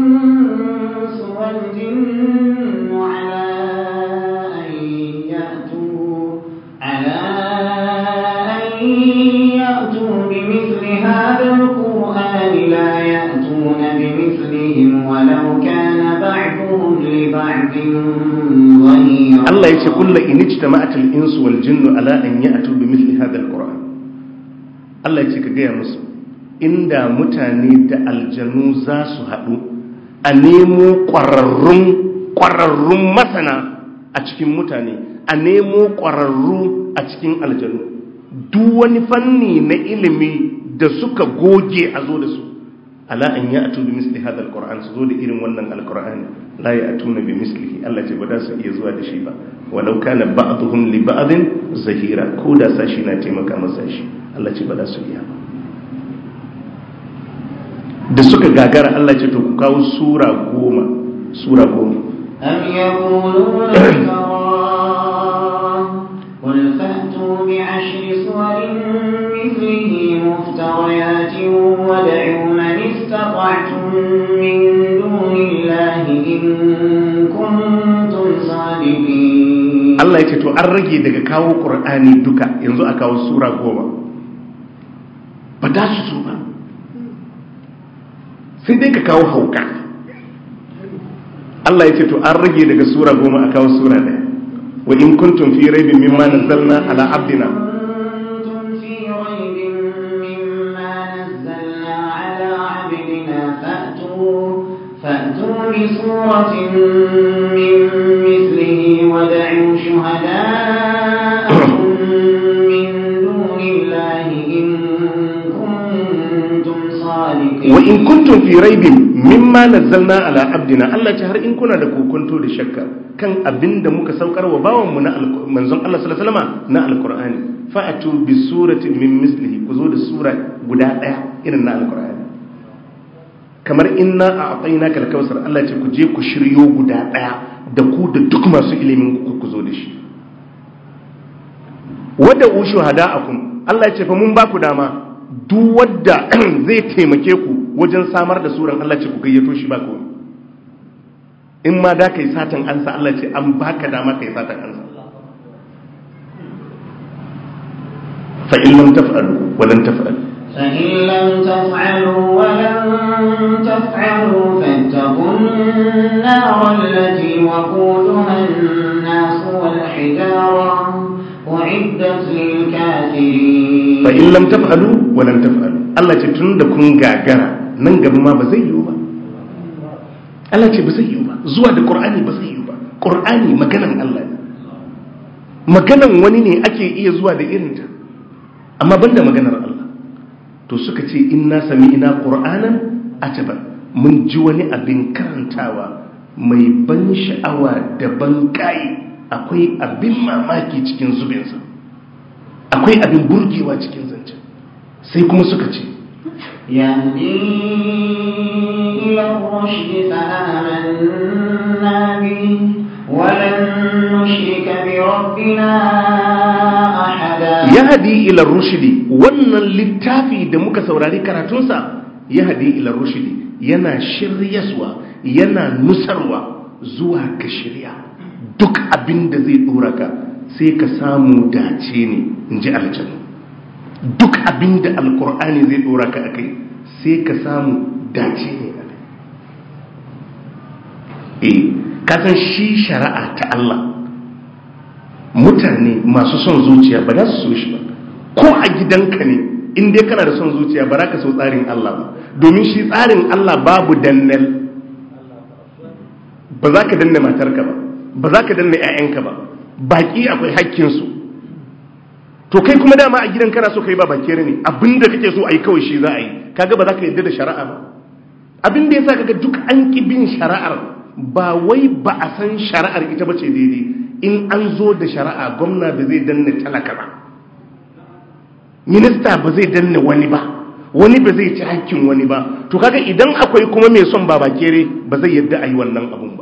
Allah ya ce kulla inijtama'atil insu wal jinnu ala an ya'tu bimithli hadha alquran. Allah ya ce ka gaya musu inda mutane da aljanu za su haɗu a nemo ƙwararrun masana a cikin mutane, a nemo ƙwararru a cikin aljanu, duk wani fanni na ilimi da suka goge a zo da su, ala an ya'tu bimithli hadha alquran, su zo da irin wannan alqur'ani. La ya'tuna bimithlihi, Allah ce ba da su iya zuwa da shi ba, walau kana ba'dhum li ba'dhin zahira, ko da sashi na taimaka masa shi, Allah ce ba da su iya ba. Da suka gagara Allah ce to ku kawo sura 10 am yaquluna qul fa'tu bi 'ashri suwarin mithlihi muftariyatin wad'u man istata'tum min dunillahi in kuntum sadiqin. Allah yace to an rage daga kawo Qur'ani duka, yanzu a kawo sura 10. Ba da su so ba, sai dai ka kawo hauka. Allah ya ce to an rage daga sura 10 a kawo sura 1. Wa in kuntum fi raibin mimma nazzalna ala abdina fa'tu bi suratin min mithlihi wad'u shuhada'akum min dunillahi in kuntum sadiqin. Wa in kuntum fi raibin mimma nazzalna ala abdina, Allah ce har in kuna da kokonto da shakka kan abinda muka saukar wa bawan mu na manzon Allah sallallahu alaihi wasallam na alqur'ani, fa'atu bi suratin min mislihi, ku zo da sura guda daya irin na alqur'ani. Kamar inna a'tainaka al-kautsar, Allah ce ku je ku shiryo guda daya da ku da duk masu ilimin ku zo da shi. Wada ushuhada'akum, Allah ce fa mun ba ku dama duk wanda zai taimake ku wajen samar da suran, Allah ce ku gayyato shi ba komai. In ma da kai satan ansa, Allah ce an baka dama kai satan ansa. Fa in lam taf'alu wa lan taf'alu, fa in lam taf'alu wa lan taf'alu fattaqun nar allati waquduha an-nas wal hijara u'iddat lil kafirin. Fa in lam taf'alu wa lan taf'alu, Allah ce tunda kun gagara nan gaba ma ba zai yiwu ba. Allah ce ba zai yiwu ba, zuwa da Qur'ani ba zai yiwu ba. Qur'ani maganan Allah ne, maganan wani ne ake iya zuwa da irinta, amma banda maganar Allah. To suka ce inna sami'na Qur'anan ajaban, mun ji wani abin karantawa mai ban sha'awa da ban kai, akwai abin mamaki cikin zubinsa, akwai abin burgewa cikin zancen. Sai kuma suka ce يهدي إلى الرشد فآمنا به ولن نشرك بربنا أحدا. يهدي إلى الرشد، wannan littafi da muka saurari karatunsa, yahdi ila rushdi, yana shiryaswa, yana nusarwa zuwa ga shari'a. Duk abin da zai dora ka sai ka samu dace ne, inji aljanna. Duk abin da alkur'ani zai dora ka akai sai ka samu dace ne akai. Kasan shi shari'a ta Allah, mutane masu son zuciya ba za su so shi ba. Ko a gidanka ne, in dai kana da son zuciya ba za ka so tsarin Allah ba, domin shi tsarin Allah babu dannel. Ba za ka danne matarka ba, ba za ka danne 'ya'yanka ba, baki akwai hakkinsu. To kai kuma dama a gidan kana so kai ba bakere ne, abinda kake so ai kawai shi za a yi, kaga ba za ka yarda da shari'a ba. Abinda yasa kaga duk an ki bin shari'ar, ba wai ba a san shari'ar ita bace daidai. In an zo da shari'a, gwamna ba zai danne talaka ba, minista ba zai danne wani ba, wani ba zai ci hakkin wani ba. To kaga idan akwai kuma mai son ba bakere, ba zai yarda a yi wannan abun ba.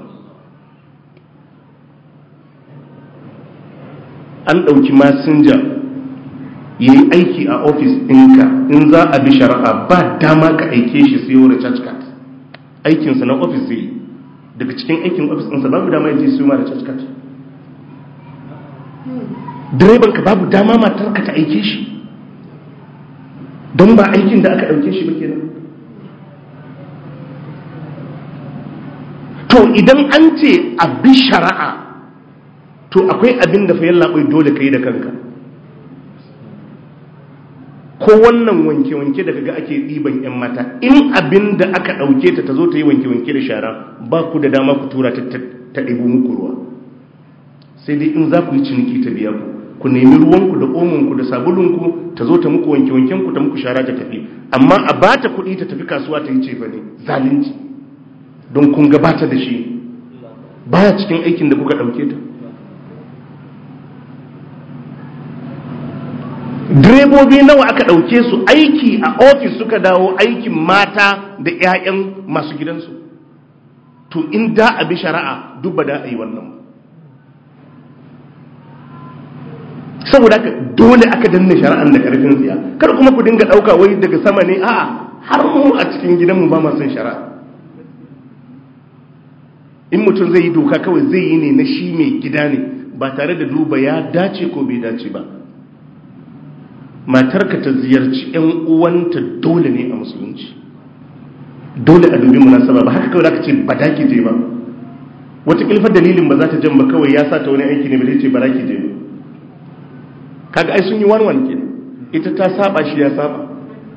An ɗauki masinja ya yi aiki a ofis ɗinka, in za a bi shari'a ba dama ka aike shi siyo recharge card. Aikinsa na ofis zai yi, daga cikin aikin ofis ɗinsa babu dama ya je siyo ma recharge card. Direban ka babu dama matar ka ta aike shi, don ba aikin da aka ɗauke shi ba kenan. To idan an ce a bi shari'a, to akwai abin da fa yallaɓai dole ka yi da kanka. Ko wannan wanke-wanke da kaga ake ɗiban 'yan mata, in abin da aka ɗauke ta zo ta yi wanke-wanke da shara, ba ku da dama ku tura ta ɗibo muku ruwa. Sai dai in za ku yi ciniki ta biya ku nemi ruwanku da omonku da sabulunku, ta zo ta muku wanke-wankenku, ta muku shara ta tafi. Amma a ba ta kuɗi ta tafi kasuwa ta yi cefa ne, zalunci, don kun gabata da shi baya cikin aikin da kuka ɗauke ta. Direbobi nawa aka ɗauke su aiki a ofis suka dawo aikin mata da 'ya'yan masu gidansu. To in da a bi shari'a duk ba da a yi wannan. Saboda haka dole aka danne shari'an da ƙarfin tsiya. Kar kuma ku dinga ɗauka wai daga sama ne, a'a har mu a cikin gidanmu ba ma son shari'a. In mutum zai yi doka kawai zai yi ne na shi mai gida ne, ba tare da duba ya dace ko bai dace ba. Matarka ta ziyarci 'yan uwanta dole ne a musulunci, dole a dubi munasaba, ba haka kawai da aka ce ba da ki je ba. Wata kilfar dalilin ba za ta jan ba, kawai ya sa ta wani aiki ne ba zai ce ba da ki je ba. Kaga ai sun yi wanwan kenan, ita ta saba shi ya saba.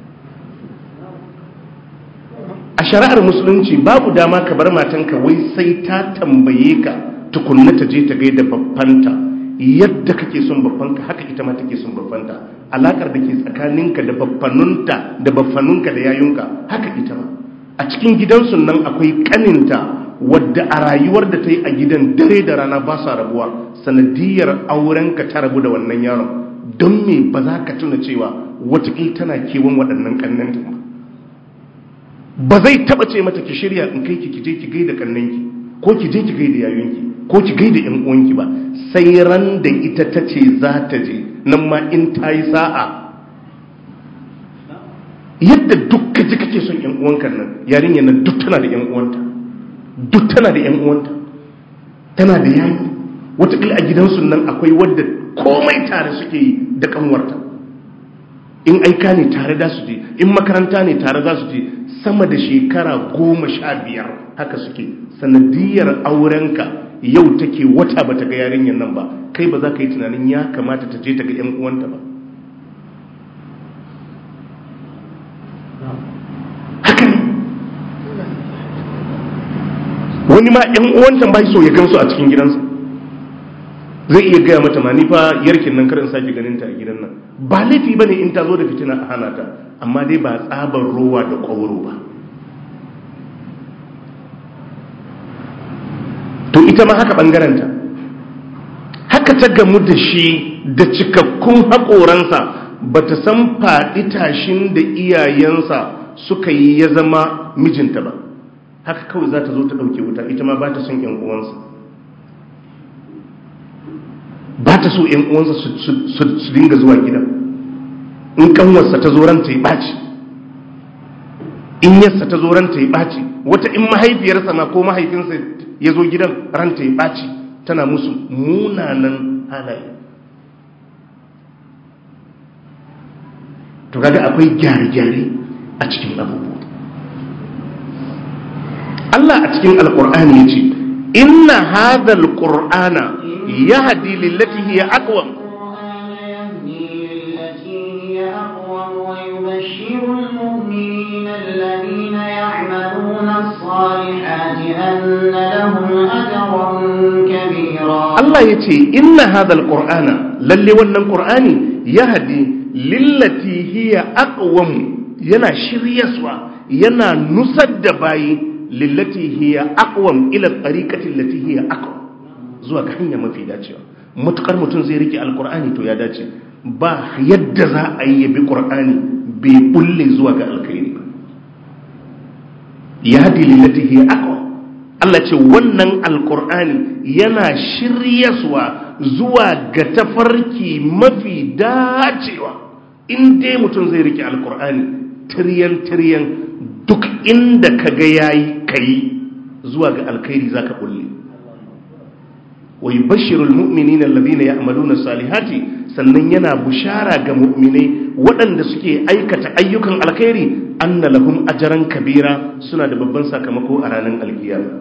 A shari'ar musulunci babu dama ka bar matanka wai sai ta tambaye ka tukunna ta je ta gaida babbanta. Yadda kake son babbanka haka ita ma take son babbanta. Alakar da ke tsakaninka da babbanunta da babbanunka da yayunka haka ita ma. A cikin gidansu nan akwai kaninta wadda a rayuwar da ta yi a gidan dare da rana ba sa rabuwa, sanadiyar aurenka ta rabu da wannan yaron. Don me ba za ka tuna cewa wataƙil tana kewan waɗannan kannanta ba? Zai taɓa ce mata ki shirya in kai ki je ki gaida kannanki, ko ki je ki gaida yayunki, ko ki gaida ƴan uwanki ba, sai ran da ita ta ce za ta je, nan ma in ta yi sa'a. Yadda duk ka ji kake son ƴan uwankan nan, yarinyar nan duk tana da ƴan uwanta, duk tana da ƴan uwanta, tana da yayi. Wataƙila a gidansu nan akwai wadda komai tare suke yi da kanwarta. In aika ne tare da su je, in makaranta ne tare za su je, sama da shekara 15 haka suke. Sanadiyar aurenka yau take wata bata ga yarinyar nan ba, kai ba za ka yi tunanin ya kamata ta je ta ga ƴan uwanta ba? Haka ne. Wani ma ƴan uwanta bai so ya gansu a cikin gidansa, zai iya gaya mata ma ni fa yarkin nan karin sake ganin ta a gidan nan. Ba laifi bane in ta zo da fitina a hana ta, amma dai ba tsabar rowa da kwauro ba. to ita ma haka ɓangarenta, haka ta gamu da shi da cikakkun haƙoransa, ba ta san faɗi tashin da iyayensa suka yi ya zama mijinta ba, haka kawai za ta zo ta ɗauke wuta. Ita ma ba ta son ‘yan uwansa, ba ta so ‘yan uwansa su dinga zuwa gida. In ƙanwarsa ta zo ranta ya ɓaci, in yarsa ta zo ranta ya ɓaci, wata in mahaifiyarsa ma ko mahaifinsa ya zo gidan ranta ya ɓaci, tana musu munanan halaye. To kaga akwai gyare-gyare a cikin abubuwa. Allah a cikin alkur'ani ya ce inna hadhal qur'ana yahdi lillati hiya aqwam Allah ya ce inna hadhal qur'ana lalle wannan qur'ani yahdi lillati hiya aqwam, yana shiryaswa, yana nusar da bayi lillati hiya aqwam ila tariqati allati hiya aqwam, zuwa ga hanya mafi dacewa. Mutukar mutum zai rike alqur'ani to ya dace, ba yadda za a yi bi qur'ani bai bulle zuwa ga alkhairi ba. yahdi lillati hiya aqwam, Allah ce wannan alqur'ani yana shiryaswa zuwa ga tafarki mafi dacewa. In dai mutum zai rike alqur'ani tiryan duk inda kaga yayi kai zuwa ga alkhairi zaka bulle. wa yubashshirul mu'minina alladhina ya'maluna salihati, sannan yana bushara ga mu'minai waɗanda suke aikata ayyukan alkhairi anna lahum ajran kabira, suna da babban sakamako a ranar alkiyama.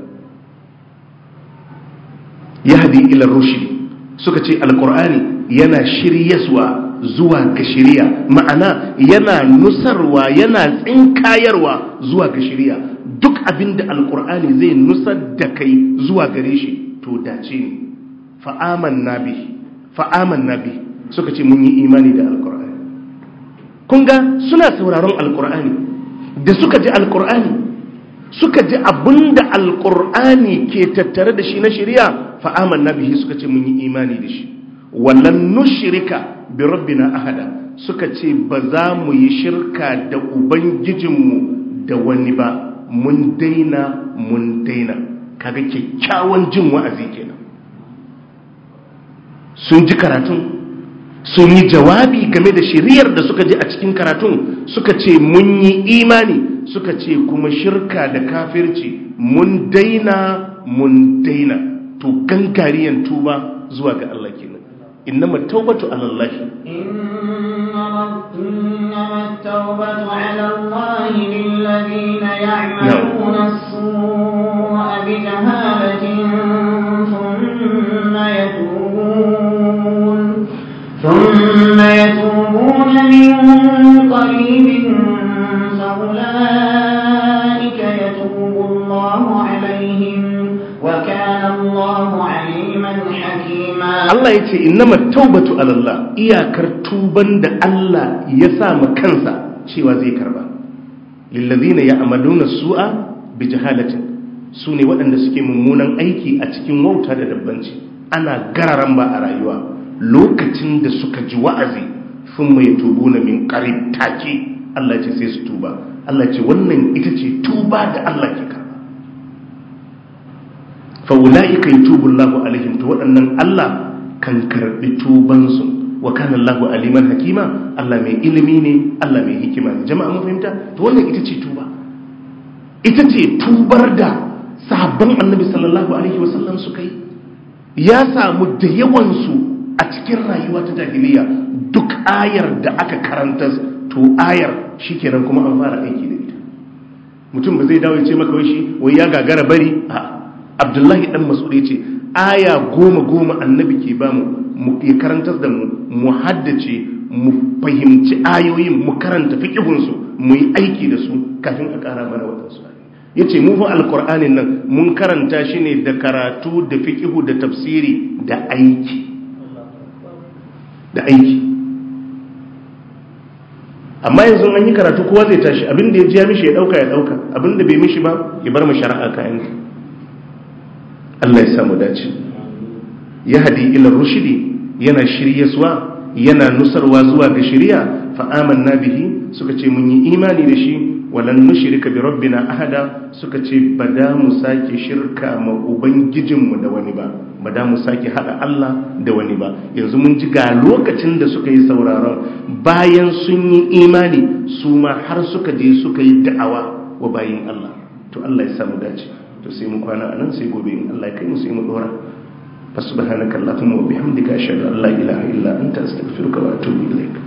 yahdi ila rushd, suka ce alqur'ani yana shiryaswa zuwa ga shiriya, ma'ana yana nusarwa, yana tsinkayarwa zuwa ga shiriya. duk abinda alqur'ani zai nusar da kai zuwa gare shi to dace ne. fa'amanna bi suka ce mun yi imani da alqur'ani. kun ga suna sauraron alqur'ani, da suka ji alqur'ani, suka ji abinda alqur'ani ke tattare da shi na shiriya, fa'amanna bihi suka ce mun yi imani da shi. wallan nushrika bi rabbina ahada, suka ce ba za mu yi shirka da ubangijinmu da wani ba, mun daina. Kaga kyakkyawan jin wa'azi kenan. sun ji karatun, sun yi jawabi game da shiriyar da suka ji a cikin karatun, suka ce mun yi imani, suka ce kuma shirka da kafirci mun daina. To gangariyan tuba zuwa ga Allah kenan. innama tawbatu ala Allah, innama tawbatu ala Allah lilladhina ya'maluna as-su'a bi jahalatin ثم يتوبون من قريب فأولئك يتوب الله عليهم وكان الله عليما حكيما. الله يتي إنما التوبة على الله، إياكر توبان دا الله يسام كنسا شوى زي كربا. للذين يعملون السوء بجهالة، سوني وأن سكي ممونا أيكي أتكي موتا دا دبانشي، أنا غرارا با أرايوا lokacin da suka ji wa'azi sun mai tubu na min ƙarib take, Allah ce sai su tuba. Allah ce wannan ita ce tuba da Allah ke karba. fa'ula'ika yi tubun lahu alaihim, to waɗannan Allah kan karɓi tubansu. wa kanan lahu aliman hakima, Allah mai ilimi ne, Allah mai hikima ne. Jama'a mun fahimta? To wannan ita ce tuba, ita ce tubar da sahabban annabi sallallahu alaihi wasallam suka yi. Ya samu da yawansu a cikin rayuwa ta jahiliya, duk ayar da aka karanta to ayar shikenan kuma an fara aiki da ita. Mutum ba zai dawo ya ce maka wai ya gagara bari. Abdullahi dan Mas'ud ya ce aya 10 annabi ke ba mu ya karantar da mu haddace, mu fahimci ayoyin, mu karanta fiqhun su, mu yi aiki da su kafin a ƙara mana wadansu. yace mu fa alqur'anin nan mun karanta shi ne da karatu da fiqhu da tafsiri da aiki. Amma yanzu an yi karatu kowa zai tashi, abinda ya ji ya mishi ya dauka, abinda bai mishi ba ya bar mu shari'a kayan. Allah ya samu dace. Yahdi ila rushdi, yana shiryaswa, yana nusarwa zuwa ga shari'a. Fa amanna bihi, suka ce mun yi imani da shi. Walan nushrika bi rabbina ahada, suka ce ba da mu sake shirka ma ubangijinmu da wani ba, ba da mu sake hada Allah da wani ba. Yanzu mun ji ga lokacin da suka yi sauraron, bayan sun yi imani su ma har suka je suka yi da'awa wa bayin Allah. To Allah ya samu dace. To sai mu kwana anan, sai gobe in Allah ya kai mu sai mu dora. Fa subhanaka allahumma wa bihamdika ashhadu an la ilaha illa anta astaghfiruka wa atubu ilaik.